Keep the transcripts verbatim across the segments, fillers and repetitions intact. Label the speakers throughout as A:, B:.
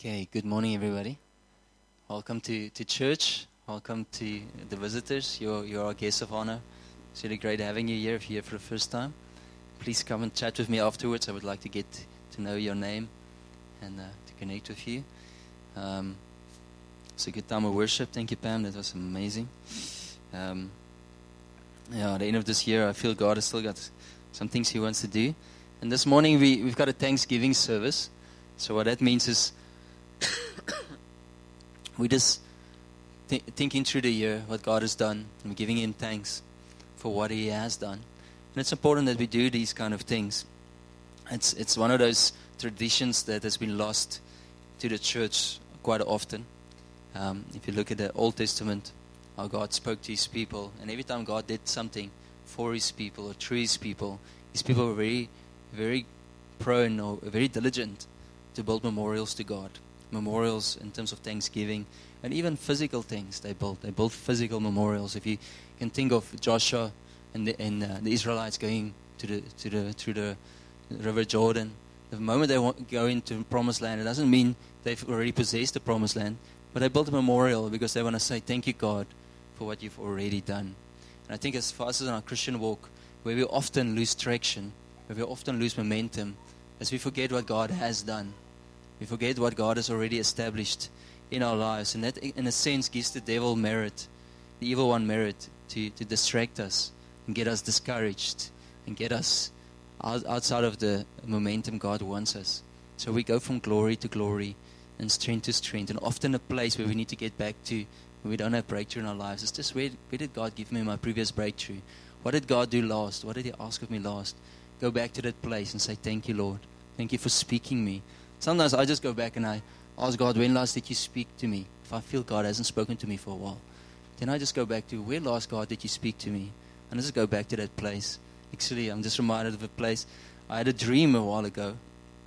A: Okay, good morning, everybody. Welcome to, to church. Welcome to the visitors. You're, you're our guests of honor. It's really great having you here if you're here for the first time. Please come and chat with me afterwards. I would like to get to know your name and uh, to connect with you. Um, it's a good time of worship. Thank you, Pam. That was amazing. Um, yeah, at the end of this year, I feel God has still got some things He wants to do. And this morning, we, we've got a Thanksgiving service. So what that means is we just th- thinking through the year what God has done, and we're giving Him thanks for what He has done. And it's important that we do these kind of things. It's it's one of those traditions that has been lost to the church quite often. Um, if you look at the Old Testament, how God spoke to His people, and every time God did something for His people or through His people, His people were very, very prone or very diligent to build memorials to God. Memorials in terms of thanksgiving, and even physical things they built. They built physical memorials. If you can think of Joshua and the, and, uh, the Israelites going to the to the through the River Jordan, the moment they want, go into the Promised Land, it doesn't mean they've already possessed the Promised Land, but they built a memorial because they want to say, "Thank you, God, for what you've already done." And I think as far as in our Christian walk, where we often lose traction, where we often lose momentum, as we forget what God has done. We forget what God has already established in our lives. And that, in a sense, gives the devil merit, the evil one merit, to, to distract us and get us discouraged and get us out, outside of the momentum God wants us. So we go from glory to glory and strength to strength. And often a place where we need to get back to when we don't have breakthrough in our lives is just where, where did God give me my previous breakthrough? What did God do last? What did He ask of me last? Go back to that place and say, "Thank you, Lord. Thank you for speaking me." Sometimes I just go back and I ask God, when last did you speak to me? If I feel God hasn't spoken to me for a while, then I just go back to, where last, God, did you speak to me? And I just go back to that place. Actually, I'm just reminded of a place. I had a dream a while ago.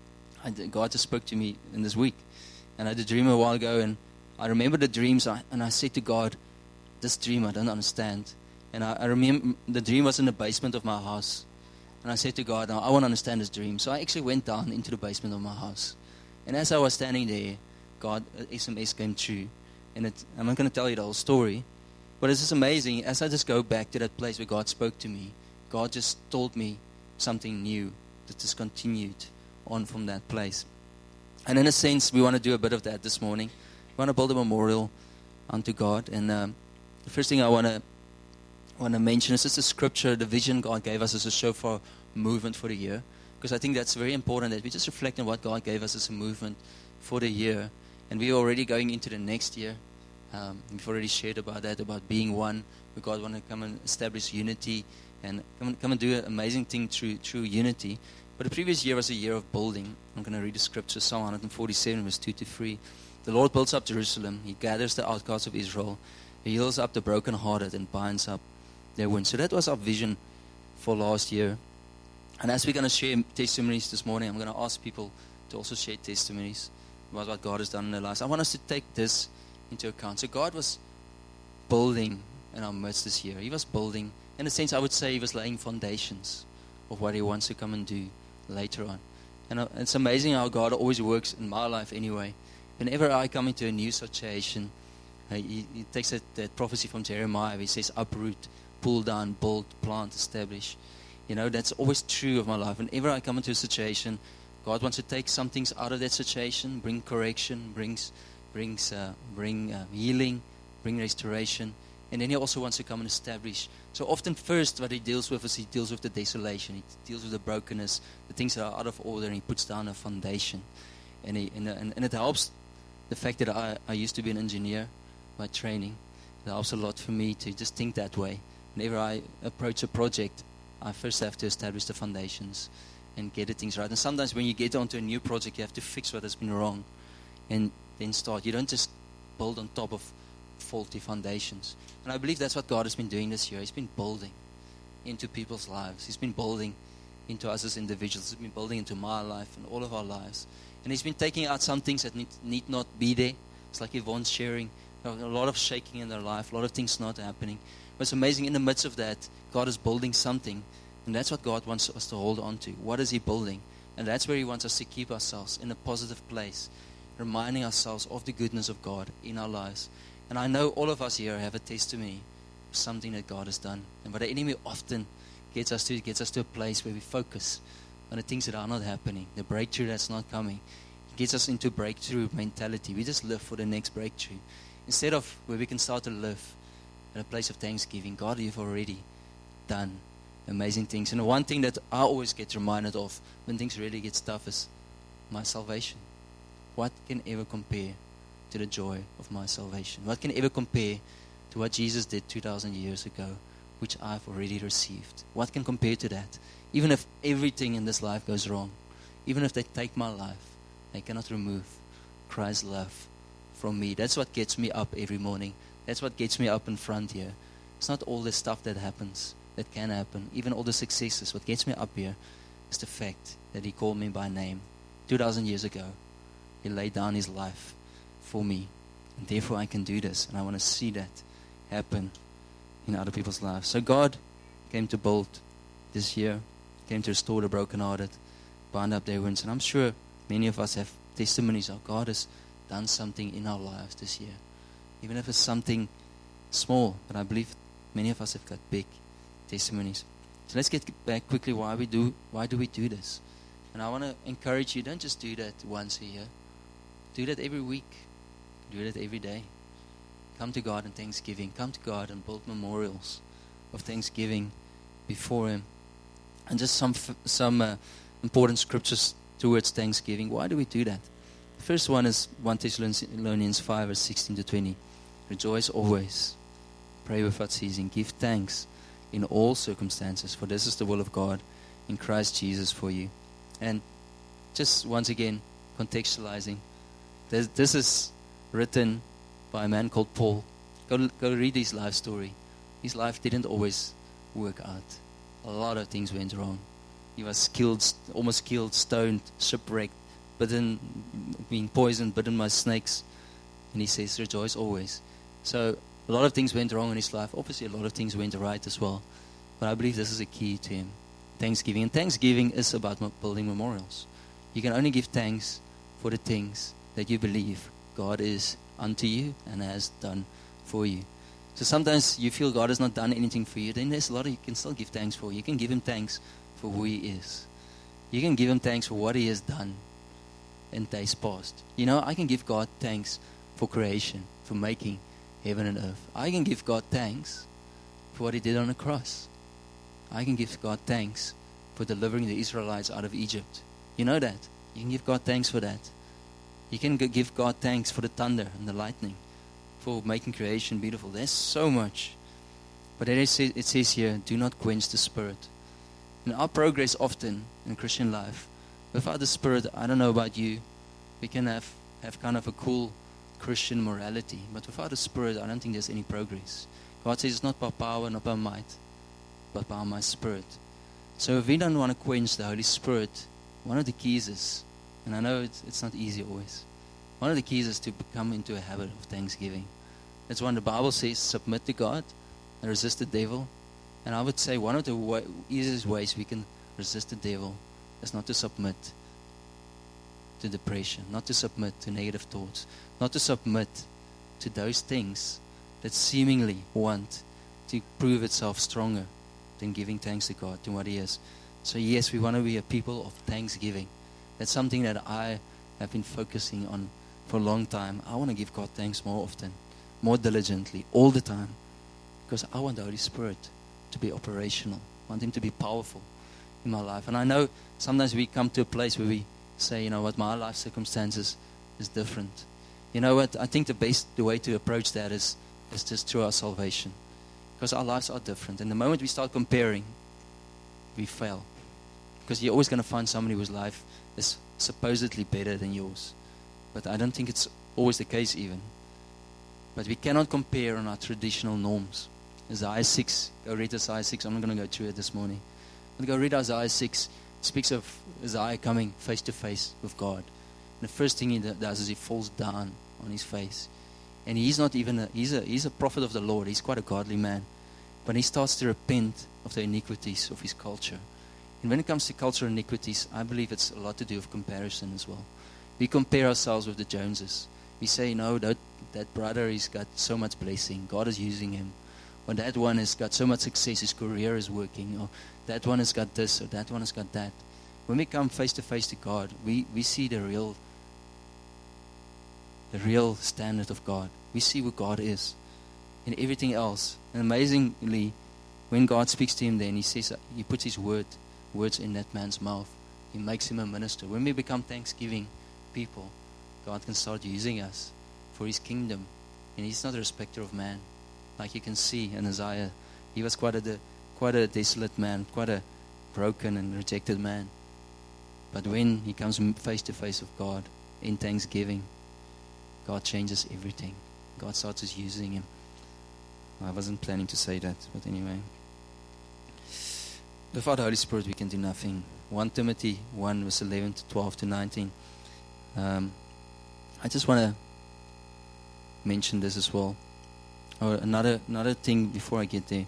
A: I did, God just spoke to me in this week. And I had a dream a while ago, and I remember the dreams, I, and I said to God, this dream I don't understand. And I, I remember the dream was in the basement of my house. And I said to God, I want to understand this dream. So I actually went down into the basement of my house. And as I was standing there, God, uh, S M S came through. And it, I'm not going to tell you the whole story. But it's just amazing. As I just go back to that place where God spoke to me, God just told me something new that just continued on from that place. And in a sense, we want to do a bit of that this morning. We want to build a memorial unto God. And um, the first thing I want to want to mention is just a scripture, the vision God gave us as a shofar movement for the year. Because I think that's very important that we just reflect on what God gave us as a movement for the year. And we're already going into the next year. Um, we've already shared about that, about being one. Where God wants to come and establish unity and come and, come and do an amazing thing through, through unity. But the previous year was a year of building. I'm going to read the scripture, Psalm one forty-seven, verse two to three. The Lord builds up Jerusalem. He gathers the outcasts of Israel. He heals up the brokenhearted and binds up their wounds. So that was our vision for last year. And as we're going to share testimonies this morning, I'm going to ask people to also share testimonies about what God has done in their lives. I want us to take this into account. So God was building in our midst this year. He was building. In a sense, I would say He was laying foundations of what He wants to come and do later on. And it's amazing how God always works in my life anyway. Whenever I come into a new situation, He, he takes that, that prophecy from Jeremiah. He says, uproot, pull down, build, plant, establish. You know, that's always true of my life. Whenever I come into a situation, God wants to take some things out of that situation, bring correction, brings brings uh, bring uh, healing, bring restoration. And then He also wants to come and establish. So often first what He deals with is He deals with the desolation. He deals with the brokenness, the things that are out of order, and He puts down a foundation. And, he, and, and, and it helps the fact that I, I used to be an engineer by training. It helps a lot for me to just think that way. Whenever I approach a project, I first have to establish the foundations and get the things right. And sometimes when you get onto a new project, you have to fix what has been wrong and then start. You don't just build on top of faulty foundations. And I believe that's what God has been doing this year. He's been building into people's lives. He's been building into us as individuals. He's been building into my life and all of our lives. And He's been taking out some things that need, need not be there. It's like Yvonne's sharing. A lot of shaking in their life, a lot of things not happening. But it's amazing, in the midst of that, God is building something. And that's what God wants us to hold on to. What is He building? And that's where He wants us to keep ourselves, in a positive place. reminding ourselves of the goodness of God in our lives. And I know all of us here have a testimony of something that God has done. And but the enemy often gets us to gets us to a place where we focus on the things that are not happening, the breakthrough that's not coming. It gets us into breakthrough mentality. We just live for the next breakthrough. Instead of where we can start to live at a place of thanksgiving. God, you've already done amazing things. And the one thing that I always get reminded of when things really get tough is my salvation. What can ever compare to the joy of my salvation? What can ever compare to what Jesus did two thousand years ago, which I've already received? What can compare to that? Even if everything in this life goes wrong, even if they take my life, they cannot remove Christ's love from me. That's what gets me up every morning. That's what gets me up in front here. It's not all the stuff that happens, that can happen, even all the successes. What gets me up here is the fact that He called me by name two thousand years ago. He laid down His life for me. And therefore I can do this. And I want to see that happen in other people's lives. So God came to build this year, came to restore the brokenhearted, bind up their wounds. And I'm sure many of us have testimonies of God has done something in our lives this year. Even if it's something small, but I believe many of us have got big testimonies. So let's get back quickly why we do why do we do this? And I want to encourage you, don't just do that once a year. Do that every week. Do that every day. Come to God in thanksgiving. Come to God and build memorials of thanksgiving before Him. And just some some uh, important scriptures towards thanksgiving. Why do we do that? The first one is First Thessalonians five, verse sixteen to twenty. Rejoice always. Pray without ceasing. Give thanks in all circumstances, for this is the will of God in Christ Jesus for you. And just once again, contextualizing. This, this is written by a man called Paul. Go, go read his life story. His life didn't always work out. A lot of things went wrong. He was killed, almost killed, stoned, shipwrecked, bitten, being poisoned, bitten by snakes. And he says, rejoice always. So a lot of things went wrong in his life. Obviously, a lot of things went right as well. But I believe this is a key to him. Thanksgiving. And thanksgiving is about building memorials. You can only give thanks for the things that you believe God is unto you and has done for you. So sometimes you feel God has not done anything for you. Then there's a lot of you can still give thanks for. You can give Him thanks for who He is. You can give Him thanks for what He has done in days past. You know, I can give God thanks for creation, for making heaven and earth. I can give God thanks for what He did on the cross. I can give God thanks for delivering the Israelites out of Egypt. You know that. You can give God thanks for that. You can give God thanks for the thunder and the lightning, for making creation beautiful. There's so much. But it says here, do not quench the Spirit. In our progress often in Christian life, without the Spirit, I don't know about you, we can have, have kind of a cool Christian morality. But without the Spirit, I don't think there's any progress. God says it's not by power, not by might, but by my Spirit. So if we don't want to quench the Holy Spirit, one of the keys is, and I know it's, it's not easy always, one of the keys is to become into a habit of thanksgiving. That's when the Bible says submit to God and resist the devil. And I would say one of the way, easiest ways we can resist the devil is not to submit to depression, not to submit to negative thoughts, not to submit to those things that seemingly want to prove itself stronger than giving thanks to God, to what He is. So yes, we want to be a people of thanksgiving. That's something that I have been focusing on for a long time. I want to give God thanks more often, more diligently, all the time. Because I want the Holy Spirit to be operational. I want Him to be powerful in my life. And I know sometimes we come to a place where we say, you know what, my life circumstances is different. You know what, I think the best the way to approach that is, is just through our salvation. Because our lives are different. And the moment we start comparing, we fail. Because you're always going to find somebody whose life is supposedly better than yours. But I don't think it's always the case even. But we cannot compare on our traditional norms. Isaiah six, go read Isaiah six. I'm not going to go through it this morning. But go read Isaiah six. It speaks of Isaiah coming face to face with God. And the first thing he does is he falls down on his face. And he's not even a, he's a, he's a prophet of the Lord. He's quite a godly man. But he starts to repent of the iniquities of his culture. And when it comes to cultural iniquities, I believe it's a lot to do with comparison as well. We compare ourselves with the Joneses. We say, no, that, that brother, he's got so much blessing. God is using him. Or that one has got so much success, his career is working. Or that one has got this, or that one has got that. When we come face to face to God, we, we see the real, the real standard of God. We see who God is. And everything else. And amazingly, when God speaks to him then, he says, he puts his word, words in that man's mouth. He makes him a minister. When we become thanksgiving people, God can start using us for his kingdom. And he's not a respecter of man. Like you can see in Isaiah, he was quite a, quite a desolate man, quite a broken and rejected man. But when he comes face to face with God in thanksgiving, God changes everything. God starts using him. I wasn't planning to say that, but anyway. Without the Holy Spirit, we can do nothing. First Timothy one, verse eleven to twelve to nineteen. Um, I just want to mention this as well. Or another another thing before I get there.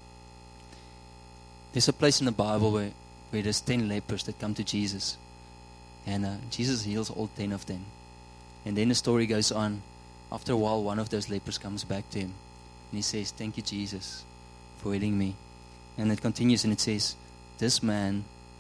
A: There's a place in the Bible where, where there's ten lepers that come to Jesus. And uh, Jesus heals all ten of them. And then the story goes on. After a while, one of those lepers comes back to him. And he says, thank you, Jesus, for healing me. And it continues and it says, this man,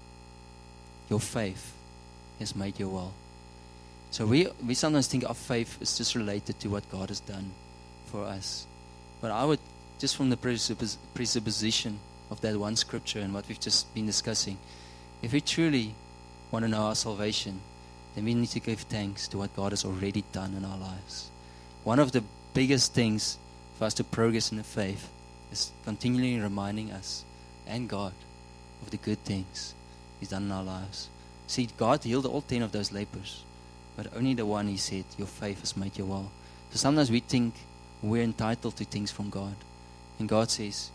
A: your faith has made you well. So we we sometimes think our faith is just related to what God has done for us. But I would, just from the presuppos- presupposition of that one scripture and what we've just been discussing, if we truly want to know our salvation, then we need to give thanks to what God has already done in our lives. One of the biggest things for us to progress in the faith is continually reminding us and God of the good things he's done in our lives. See, God healed all ten of those lepers, but only the one he said, your faith has made you well. So sometimes we think we're entitled to things from God. And God says,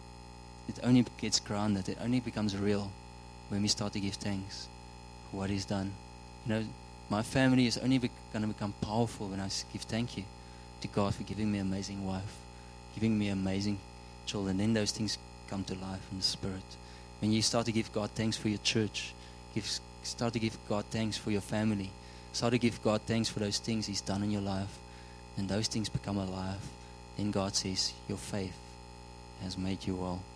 A: it only gets grounded, it only becomes real when we start to give thanks for what he's done. You know, my family is only be- going to become powerful when I give thank you to God for giving me an amazing wife, giving me amazing children. Then those things come to life in the Spirit. When you start to give God thanks for your church, give, start to give God thanks for your family, start to give God thanks for those things he's done in your life, and those things become alive, then God says, your faith has made you well.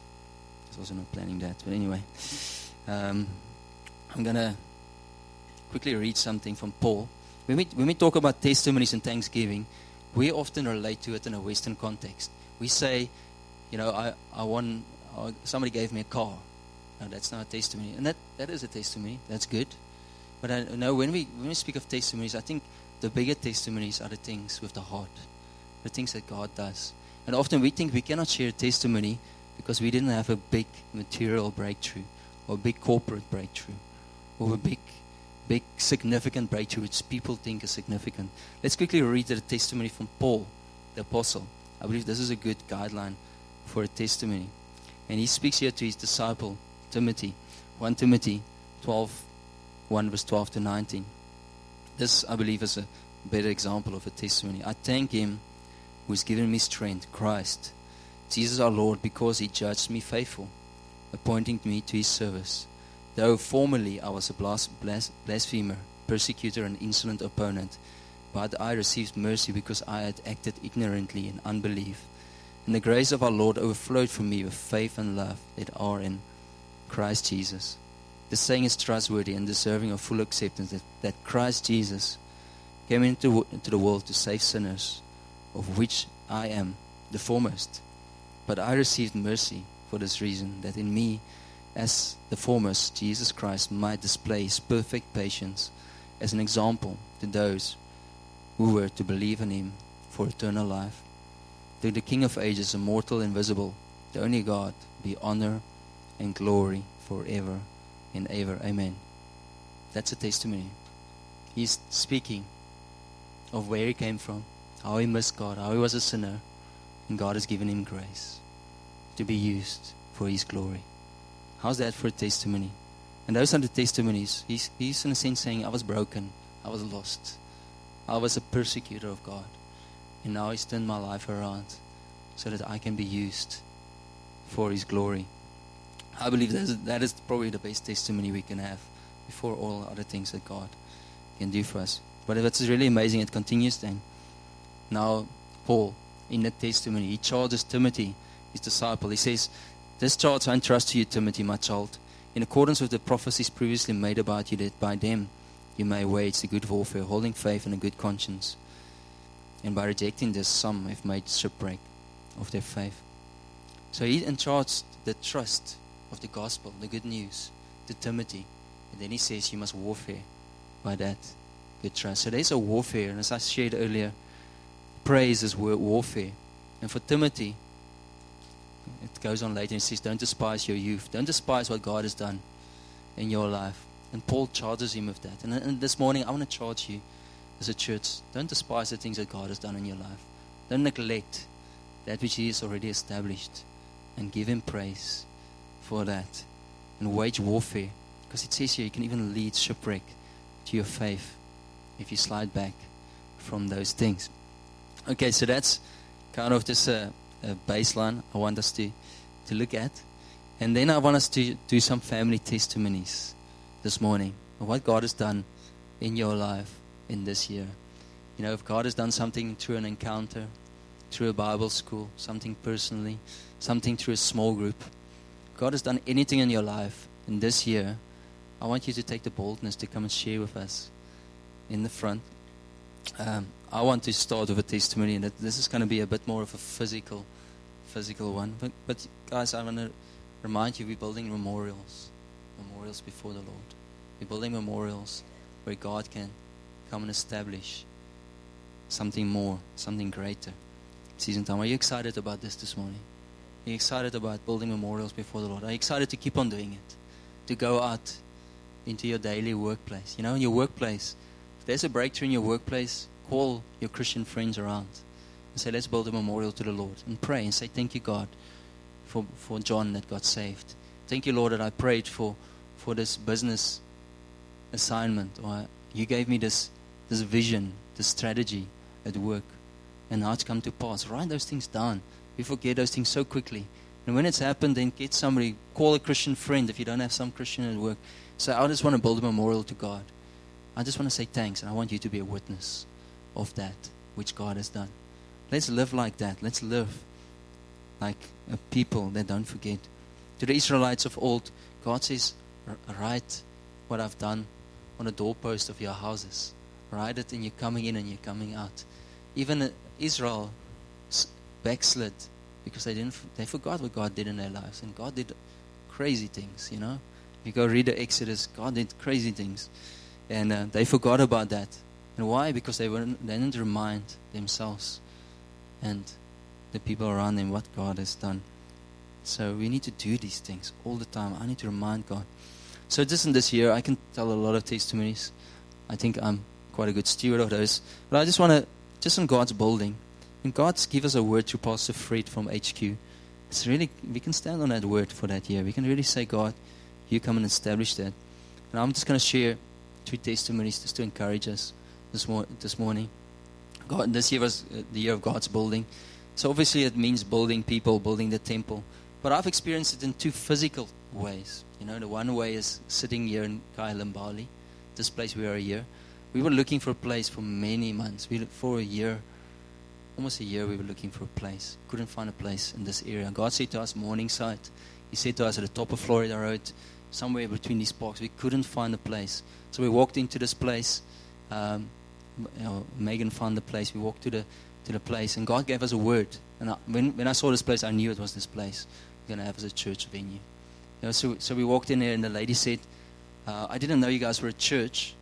A: I was also not planning that, but anyway. Um, I'm going to quickly read something from Paul. When we, when we talk about testimonies and thanksgiving, we often relate to it in a Western context. We say, you know, I, I won, uh, somebody gave me a car. No, that's not a testimony. And that, that is a testimony. That's good. But I know when we when we speak of testimonies, I think the bigger testimonies are the things with the heart, the things that God does. And often we think we cannot share a testimony because we didn't have a big material breakthrough or a big corporate breakthrough or a big, big significant breakthrough which people think is significant. Let's quickly read the testimony from Paul, the apostle. I believe this is a good guideline for a testimony. And he speaks here to his disciple, Timothy. First Timothy twelve, one verse twelve to nineteen. This, I believe, is a better example of a testimony. I thank him who has given me strength, Christ, Jesus our Lord, because he judged me faithful, appointing me to his service. Though formerly I was a blas- blas- blasphemer, persecutor, and insolent opponent, but I received mercy because I had acted ignorantly in unbelief. And the grace of our Lord overflowed from me with faith and love that are in Christ Jesus. The saying is trustworthy and deserving of full acceptance that, that Christ Jesus came into, into the world to save sinners, of which I am the foremost. But I received mercy for this reason, that in me, as the foremost, Jesus Christ might display his perfect patience as an example to those who were to believe in him for eternal life. To the King of ages, immortal, invisible, the only God, be honor and glory forever and ever. Amen. That's a testimony. He's speaking of where he came from, how he missed God, how he was a sinner, and God has given him grace to be used for his glory. How's that for a testimony? And those are the testimonies. He's, he's in a sense saying, I was broken, I was lost, I was a persecutor of God, and now he's turned my life around so that I can be used for his glory. I believe that is, that is probably the best testimony we can have before all other things that God can do for us. But what's really amazing, it continues then. Now, Paul, in that testimony, he charges Timothy, his disciple. He says, this charge I entrust to you, Timothy, my child, in accordance with the prophecies previously made about you, that by them you may wage the good warfare, holding faith and a good conscience. And by rejecting this, some have made shipwreck of their faith. So he entrusted the trust of the gospel, the good news, to Timothy. And then he says you must warfare by that good trust. So there's a warfare, and as I shared earlier, praise is warfare. And for Timothy, it goes on later and says, don't despise your youth. Don't despise what God has done in your life. And Paul charges him with that. And, and this morning, I want to charge you as a church. Don't despise the things that God has done in your life. Don't neglect that which He has already established. And give Him praise for that. And wage warfare. Because it says here, you can even lead shipwreck to your faith if you slide back from those things. Okay, so that's kind of just a, a baseline I want us to, to look at. And then I want us to do some family testimonies this morning of what God has done in your life in this year. You know, if God has done something through an encounter, through a Bible school, something personally, something through a small group. God has done anything in your life in this year, I want you to take the boldness to come and share with us in the front. Um, I want to start with a testimony, and this is going to be a bit more of a physical, physical one. But, but guys, I want to remind you, we're building memorials, memorials before the Lord. We're building memorials where God can come and establish something more, something greater. Season time. Are you excited about this this morning? Are you excited about building memorials before the Lord? Are you excited to keep on doing it? To go out into your daily workplace? You know, in your workplace, if there's a breakthrough in your workplace, call your Christian friends around and say, let's build a memorial to the Lord. And pray and say, thank you, God, for, for John that got saved. Thank you, Lord, that I prayed for, for this business assignment. Or you gave me this, this vision, this strategy at work. And now it's come to pass. Write those things down. We forget those things so quickly. And when it's happened, then get somebody, call a Christian friend if you don't have some Christian at work. Say, I just want to build a memorial to God. I just want to say thanks, and I want you to be a witness of that which God has done. Let's live like that. Let's live like a people that don't forget. To the Israelites of old, God says, write what I've done on the doorpost of your houses. Write it, and you're coming in and you're coming out. Even Israel backslid because they didn't. They forgot what God did in their lives, and God did crazy things. You know, if you go read the Exodus, God did crazy things, and uh, they forgot about that. And why? Because they weren't. They didn't remind themselves and the people around them what God has done. So we need to do these things all the time. I need to remind God. So just in this year, I can tell a lot of testimonies. I think I'm quite a good steward of those. But I just want to, just in God's building, and God's give us a word to Pastor Fred from H Q. It's really, we can stand on that word for that year. We can really say, God, you come and establish that. And I'm just going to share two testimonies just to encourage us this, mor- this morning. God, this year was the year of God's building. So obviously it means building people, building the temple. But I've experienced it in two physical ways. You know, the one way is sitting here in Kailambali, this place we are here. We were looking for a place for many months. We for a year, almost a year, we were looking for a place. Couldn't find a place in this area. God said to us, Morningside. He said to us at the top of Florida Road, somewhere between these parks. We couldn't find a place. So we walked into this place. Um, you know, Megan found the place. We walked to the to the place, and God gave us a word. And I, when when I saw this place, I knew it was this place we're going to have as a church venue. You know, so so we walked in there, and the lady said, uh, "I didn't know you guys were a church,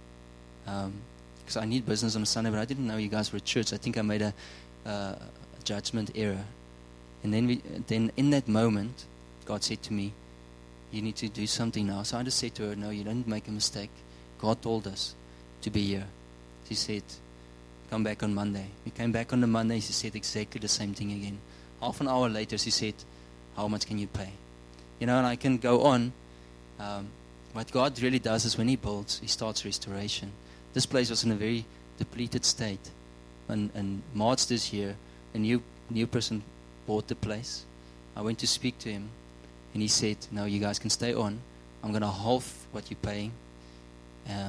A: because um, I need business on a Sunday, but I didn't know you guys were a church. I think I made a, uh, a judgment error." And then we then in that moment, God said to me, "You need to do something now." So I just said to her, "No, you don't make a mistake. God told us to be here." She said, "Come back on Monday." We came back on the Monday. She said exactly the same thing again. Half an hour later, she said, "How much can you pay?" You know, and I can go on. Um, what God really does is when He builds, He starts restoration. This place was in a very depleted state. And in March this year, a new new person bought the place. I went to speak to him, and he said, "No, you guys can stay on. I'm going to halve what you're paying, um,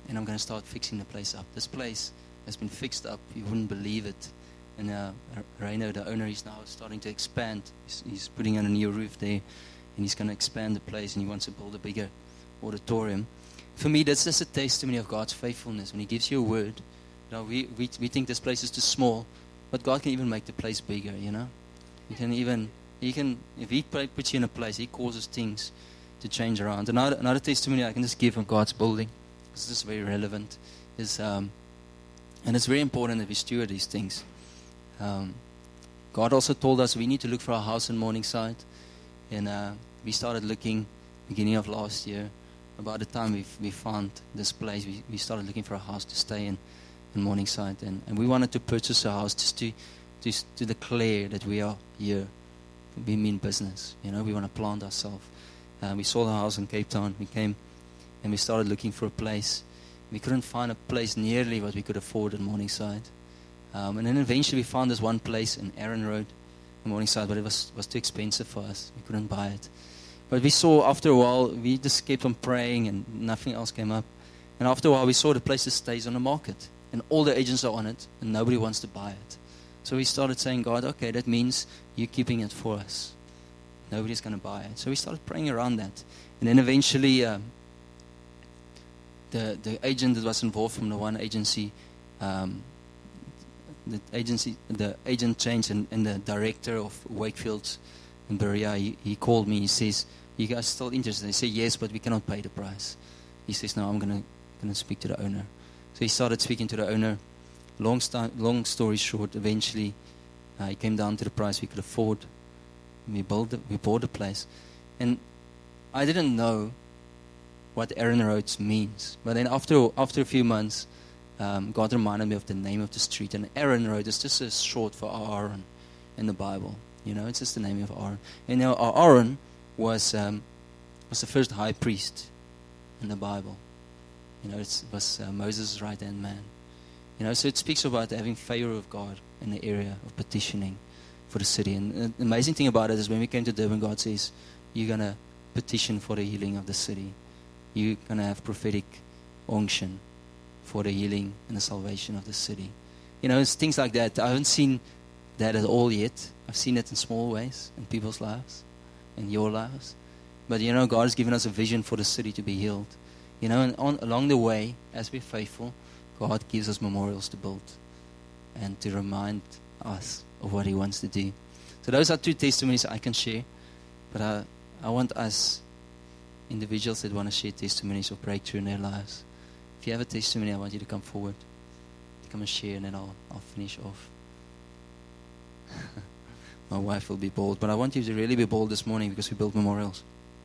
A: and I'm going to start fixing the place up. This place has been fixed up. You wouldn't believe it. And uh, Reino, the owner, is now starting to expand. He's, he's putting on a new roof there, and he's going to expand the place, and he wants to build a bigger auditorium. For me, that's just a testimony of God's faithfulness. When He gives you a word, you know, we, we we think this place is too small, but God can even make the place bigger. You know, He can even He can if He puts you in a place, He causes things to change around. Another another testimony I can just give of God's building, this is very relevant, is um, and it's very important that we steward these things. Um, God also told us we need to look for a house in Morningside, and uh, we started looking beginning of last year. About the time we we found this place, we, we started looking for a house to stay in in Morningside, and, and we wanted to purchase a house just to, to to declare that we are here. We mean business, you know. We want to plant ourselves. Uh, we saw the house in Cape Town. We came and we started looking for a place. We couldn't find a place nearly what we could afford in Morningside, um, and then eventually we found this one place in Aaron Road in Morningside, but it was was too expensive for us. We couldn't buy it. But we saw after a while, we just kept on praying and nothing else came up. And after a while, we saw the place stays on the market. And all the agents are on it and nobody wants to buy it. So we started saying, God, okay, that means you're keeping it for us. Nobody's going to buy it. So we started praying around that. And then eventually, um, the the agent that was involved from the one agency, um, the agency, the agent changed and, and the director of Wakefield's in Berea, he, he called me. He says, "You guys still interested?" I say, "Yes, but we cannot pay the price." He says, "No, I'm gonna gonna speak to the owner." So he started speaking to the owner. Long st- long story short, eventually uh, he came down to the price we could afford. We built, the, we bought the place, and I didn't know what Aaron Road means. But then after after a few months, um, God reminded me of the name of the street, and Aaron Road is just a short for Aaron in the Bible. You know, it's just the name of Aaron. And now Aaron was um, was the first high priest in the Bible. You know, it was uh, Moses' right-hand man. You know, so it speaks about having favor of God in the area of petitioning for the city. And uh, the amazing thing about it is when we came to Durban, God says, you're going to petition for the healing of the city. You're going to have prophetic unction for the healing and the salvation of the city. You know, it's things like that. I haven't seen that at all yet. I've seen it in small ways in people's lives, in your lives. But, you know, God has given us a vision for the city to be healed. You know, and on, along the way, as we're faithful, God gives us memorials to build and to remind us of what He wants to do. So those are two testimonies I can share. But I, I want us, individuals that want to share testimonies of breakthrough in their lives. If you have a testimony, I want you to come forward, to come and share, and then I'll, I'll finish off. My wife will be bold, but I want you to really be bold this morning because we build memorials.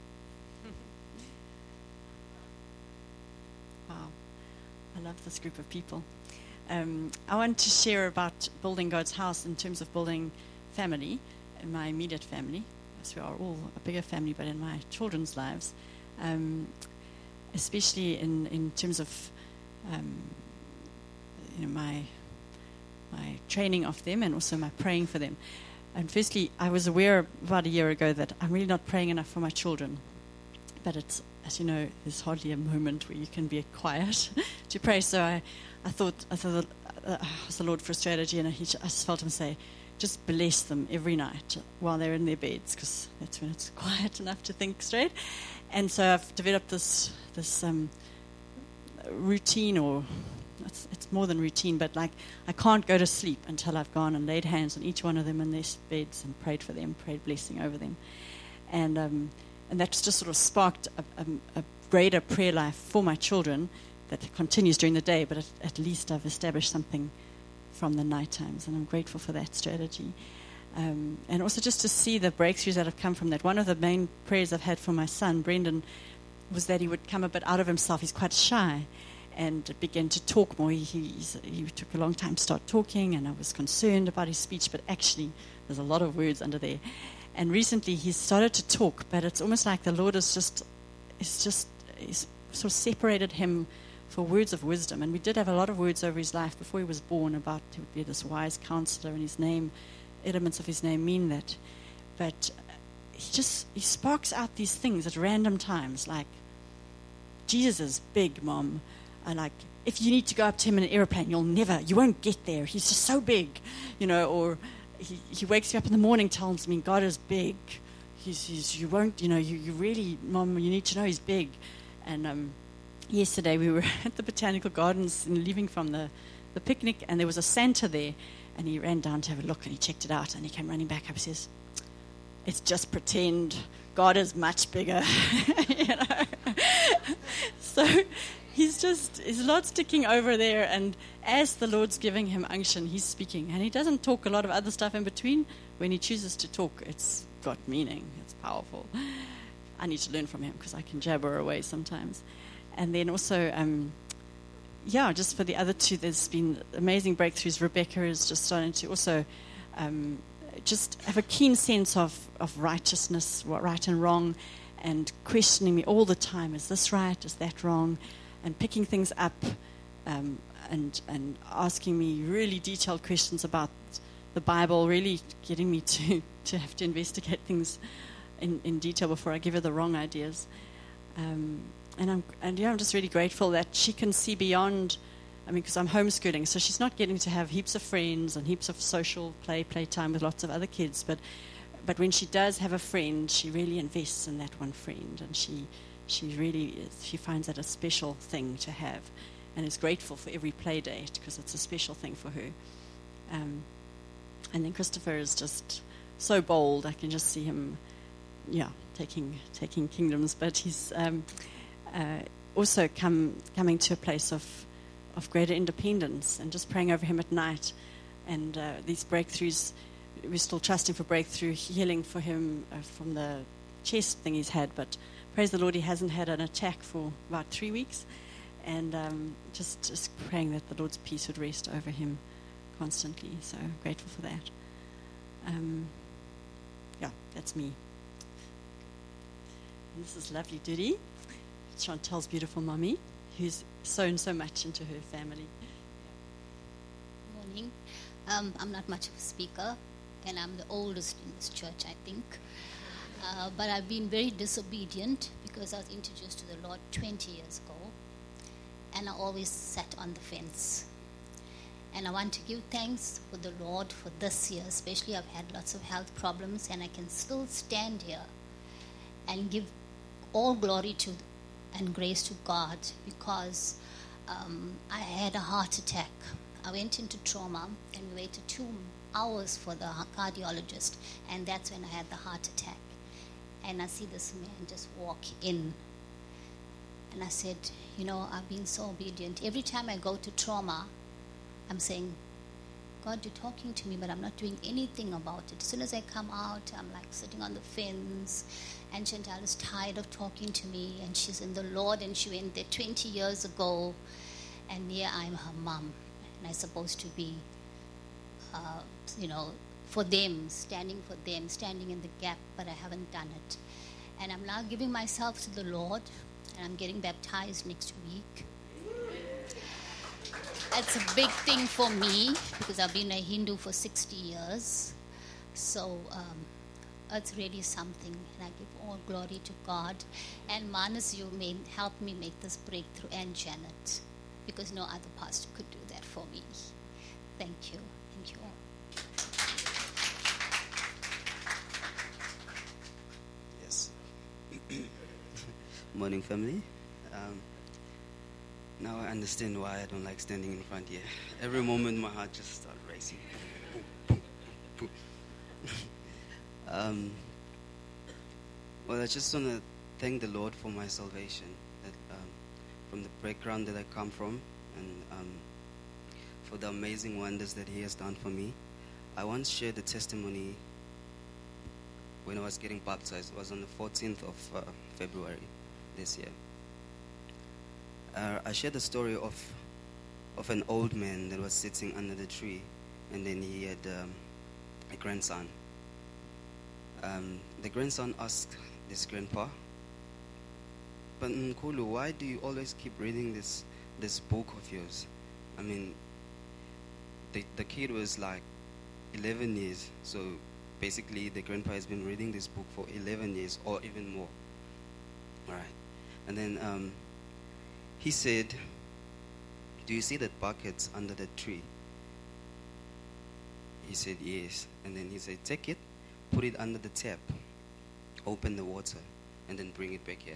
B: Wow, I love this group of people. Um, I want to share about building God's house in terms of building family, in my immediate family. Yes, we are all a bigger family, but in my children's lives, um, especially in, in terms of um, you know my my training of them and also my praying for them. And firstly, I was aware about a year ago that I'm really not praying enough for my children. But it's, as you know, there's hardly a moment where you can be quiet to pray. So I, I thought, I thought, uh, I asked the Lord for a strategy, and he, I just felt Him say, just bless them every night while they're in their beds, because that's when it's quiet enough to think straight. And so I've developed this this um, routine, or It's, it's more than routine, but like I can't go to sleep until I've gone and laid hands on each one of them in their beds and prayed for them, prayed blessing over them. And um, and that's just sort of sparked a, a, a greater prayer life for my children that continues during the day, but at, at least I've established something from the night times, and I'm grateful for that strategy. Um, and also just to see the breakthroughs that have come from that. One of the main prayers I've had for my son, Brendan, was that he would come a bit out of himself. He's quite shy. And began to talk more. He, he's, he took a long time to start talking, and I was concerned about his speech, but actually there's a lot of words under there. And recently he's started to talk, but it's almost like the Lord is just, is just, he's sort of separated him for words of wisdom. And we did have a lot of words over his life before he was born about he would be this wise counselor, and his name, elements of his name mean that. But he just, he sparks out these things at random times, like, Jesus is big, Mom. uh, like, if you need to go up to him in an airplane, you'll never, you won't get there. He's just so big, you know, or he, he wakes you up in the morning, tells me, God is big. He's, he's, you won't, you know, you, you really, Mom, you need to know he's big. And um, yesterday we were at the Botanical Gardens and leaving from the, the picnic, and there was a Santa there, and he ran down to have a look, and he checked it out, and he came running back up and says, it's just pretend. God is much bigger. You know? So he's just, he's a lot sticking over there, and as the Lord's giving him unction, he's speaking. And he doesn't talk a lot of other stuff in between. When he chooses to talk, it's got meaning. It's powerful. I need to learn from him because I can jabber away sometimes. And then also, um, yeah, just for the other two, there's been amazing breakthroughs. Rebecca is just starting to also um, just have a keen sense of, of righteousness, what right and wrong, and questioning me all the time. Is this right? Is that wrong? And picking things up um, and and asking me really detailed questions about the Bible, really getting me to, to have to investigate things in, in detail before I give her the wrong ideas. Um, and I'm and yeah, I'm just really grateful that she can see beyond. I mean, because I'm homeschooling, so she's not getting to have heaps of friends and heaps of social play, playtime with lots of other kids. But, but when she does have a friend, she really invests in that one friend, and she, she really is, she finds that a special thing to have, and is grateful for every play date because it's a special thing for her. Um, and then Christopher is just so bold. I can just see him, yeah, taking taking kingdoms. But he's um, uh, also come coming to a place of. of greater independence, and just praying over him at night. And uh, these breakthroughs, we're still trusting for breakthrough healing for him uh, from the chest thing he's had. But praise the Lord, he hasn't had an attack for about three weeks. And um, just, just praying that the Lord's peace would rest over him constantly. So grateful for that. Um, yeah, that's me. And this is lovely Diddy, Chantel's beautiful mummy, who's sown so much into her family.
C: Morning. Um, I'm not much of a speaker, and I'm the oldest in this church, I think. Uh, but I've been very disobedient because I was introduced to the Lord twenty years ago, and I always sat on the fence. And I want to give thanks for the Lord for this year, especially I've had lots of health problems, and I can still stand here and give all glory to and grace to God, because um, I had a heart attack. I went into trauma, and we waited two hours for the cardiologist, and that's when I had the heart attack. And I see this man just walk in, and I said, you know, I've been so obedient. Every time I go to trauma, I'm saying, God, you're talking to me, but I'm not doing anything about it. As soon as I come out, I'm like sitting on the fence, and Chantal is tired of talking to me, and she's in the Lord, and she went there twenty years ago, and here I'm her mom, and I'm supposed to be, uh, you know, for them, standing for them, standing in the gap, but I haven't done it. And I'm now giving myself to the Lord, and I'm getting baptized next week. It's a big thing for me, because I've been a Hindu for sixty years, so um, it's really something, and I give all glory to God. And Manas, you may help me make this breakthrough, and Janet, because no other pastor could do that for me. Thank you. Thank you all.
D: Yes. Morning, family. Um, now I understand why I don't like standing in front here. Every moment my heart just starts racing. Boom, boom, boom. Um, well, I just want to thank the Lord for my salvation, that um, from the background that I come from, and um, for the amazing wonders that He has done for me. I once shared the testimony when I was getting baptized. It was on the fourteenth of uh, February this year. Uh, I shared the story of of an old man that was sitting under the tree, and then he had um, a grandson. Um, the grandson asked this grandpa, "But Nkulu, why do you always keep reading this this book of yours? I mean, the the kid was like eleven years, so basically the grandpa has been reading this book for eleven years or even more." All right, and then um, he said, do you see that bucket under that tree? He said, yes. And then he said, take it, put it under the tap, open the water, and then bring it back here.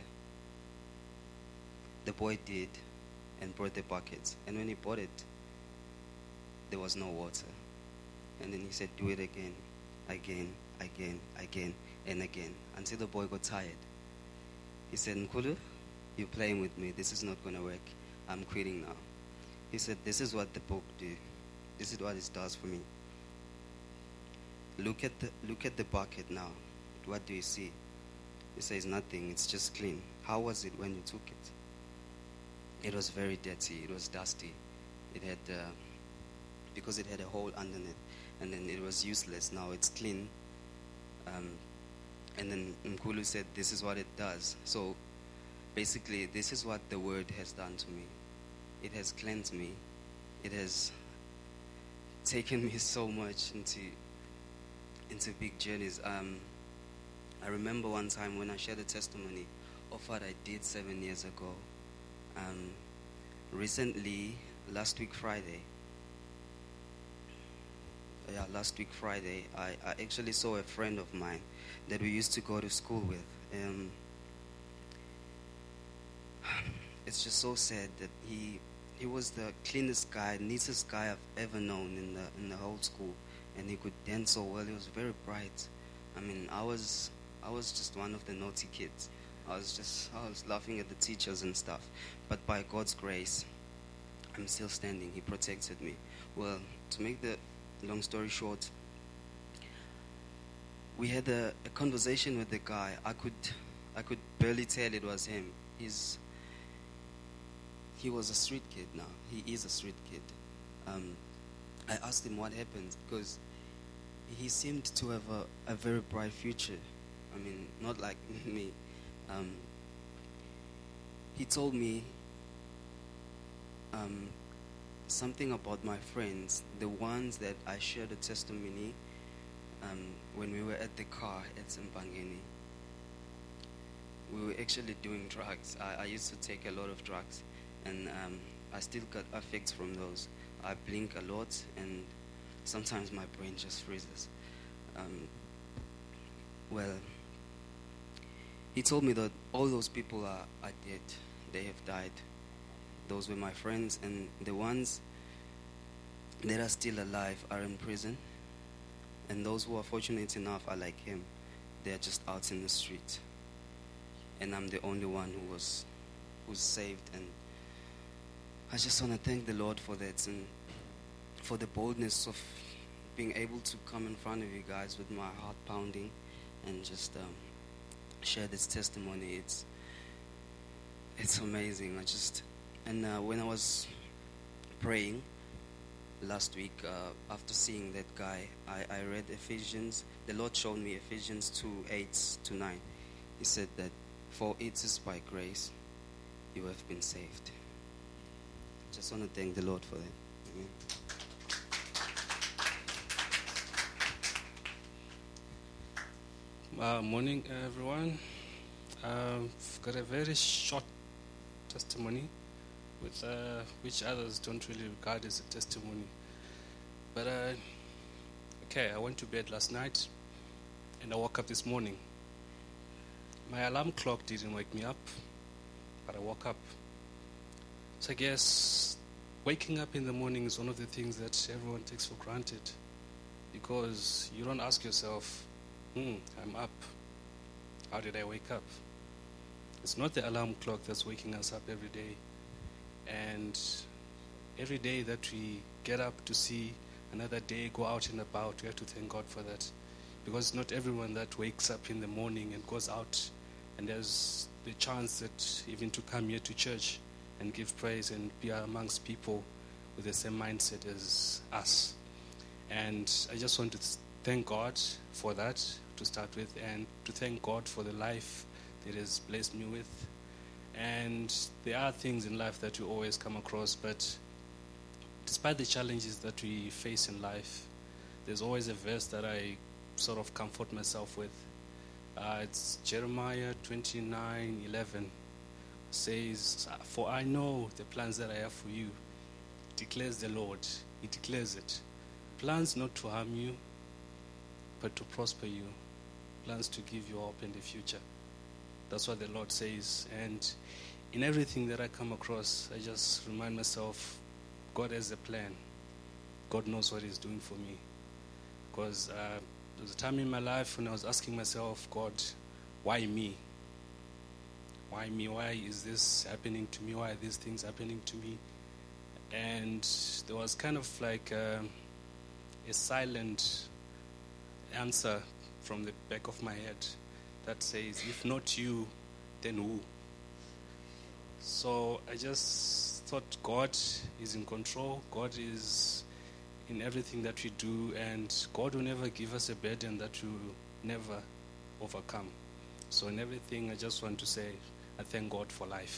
D: The boy did and brought the bucket. And when he brought it, there was no water. And then he said, do it again, again, again, again, and again, until the boy got tired. He said, Nkulu, you're playing with me. This is not going to work. I'm quitting now. He said, this is what the book do. This is what it does for me. Look at the look at the bucket now. What do you see? He says, nothing. It's just clean. How was it when you took it? It was very dirty. It was dusty. It had, uh, because it had a hole underneath. And then it was useless. Now it's clean. Um, and then Nkulu said, this is what it does. So basically, this is what the word has done to me. It has cleansed me. It has taken me so much into into big journeys. Um, I remember one time when I shared a testimony of what I did seven years ago. Um, recently, last week Friday, yeah, last week Friday, I, I actually saw a friend of mine that we used to go to school with. Um, it's just so sad that he he was the cleanest guy, neatest guy I've ever known in the in the whole school, and he could dance so well. He was very bright. I mean, I was I was just one of the naughty kids. I was just I was laughing at the teachers and stuff. But by God's grace, I'm still standing. He protected me. Well, to make the long story short, we had a, a conversation with the guy. I could I could barely tell it was him. He's he was a street kid now. He is a street kid. Um, I asked him what happened because he seemed to have a, a very bright future. I mean, not like me. Um, he told me um, something about my friends, the ones that I shared a testimony um, when we were at the car at Zimbangeni. We were actually doing drugs. I, I used to take a lot of drugs, and um, I still got effects from those. I blink a lot, and sometimes my brain just freezes. Um, well, he told me that all those people are, are dead. They have died. Those were my friends, and the ones that are still alive are in prison. And those who are fortunate enough are like him. They are just out in the street. And I'm the only one who was who's saved. And I just want to thank the Lord for that and for the boldness of being able to come in front of you guys with my heart pounding and just um, share this testimony. It's it's amazing. I just and uh, when I was praying last week, uh, after seeing that guy, I, I read Ephesians. The Lord showed me Ephesians two eight to nine. He said that for it is by grace you have been saved. Just want to thank the Lord for that. Amen.
E: Uh, morning, everyone. Um, I've got a very short testimony, with uh, which others don't really regard as a testimony. But uh, okay, I went to bed last night, and I woke up this morning. My alarm clock didn't wake me up, but I woke up. So I guess waking up in the morning is one of the things that everyone takes for granted, because you don't ask yourself, Hmm, I'm up. How did I wake up? It's not the alarm clock that's waking us up every day. And every day that we get up to see another day go out and about, we have to thank God for that. Because not everyone that wakes up in the morning and goes out and there's the chance that even to come here to church and give praise and be amongst people with the same mindset as us. And I just want to thank God for that, to start with, and to thank God for the life that He has blessed me with. And there are things in life that you always come across, but despite the challenges that we face in life, there's always a verse that I sort of comfort myself with. Uh, it's Jeremiah twenty-nine eleven. Says, "For I know the plans that I have for you, declares the Lord. He declares it. Plans not to harm you, but to prosper you. Plans to give you hope in the future. That's what the Lord says. And in everything that I come across, I just remind myself, God has a plan. God knows what He's doing for me. Because uh, there was a time in my life when I was asking myself, God, why me? Why me? Why is this happening to me? Why are these things happening to me? And there was kind of like a, a silent answer from the back of my head that says, if not you, then who? So I just thought God is in control. God is in everything that we do, and God will never give us a burden that we will never overcome. So in everything, I just want to say, I thank God for life.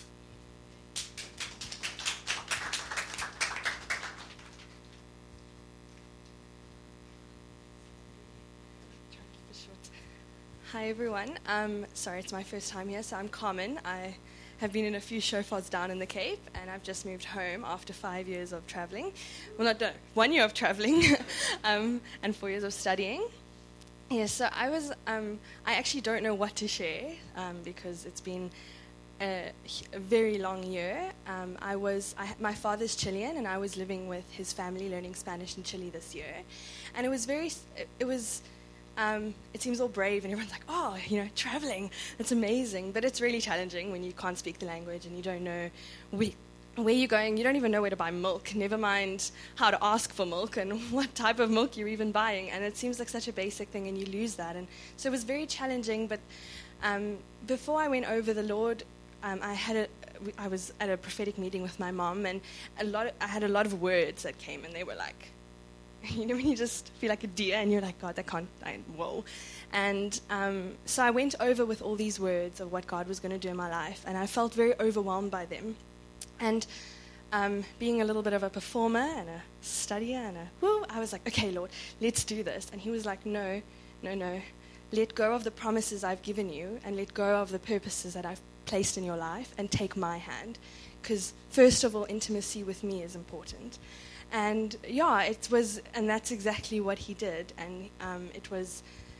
F: Hi everyone. Um, sorry, it's my first time here, so I'm Carmen. I have been in a few shofars down in the Cape, and I've just moved home after five years of traveling. Well, not no, one year of traveling, um, and four years of studying. Yeah, so I was. Um, I actually don't know what to share um, because it's been a, a very long year. Um, I was. I, my father's Chilean, and I was living with his family, learning Spanish in Chile this year, and it was very. It, it was. Um, it seems all brave, and everyone's like, oh, you know, traveling, that's amazing. But it's really challenging when you can't speak the language and you don't know where, where you're going. You don't even know where to buy milk, never mind how to ask for milk and what type of milk you're even buying. And it seems like such a basic thing, and you lose that. And so it was very challenging. But um, before I went over, the Lord, um, I had a, I was at a prophetic meeting with my mom, and a lot. Of, I had a lot of words that came, and they were like, you know, when you just feel like a deer and you're like, God, that can't, I, whoa. And um, so I went over with all these words of what God was going to do in my life, and I felt very overwhelmed by them. And um, being a little bit of a performer and a studier and a, whoo, I was like, okay, Lord, let's do this. And He was like, no, no, no. Let go of the promises I've given you and let go of the purposes that I've placed in your life and take my hand. Because first of all, intimacy with me is important. And yeah, it was, and that's exactly what He did. And um, it was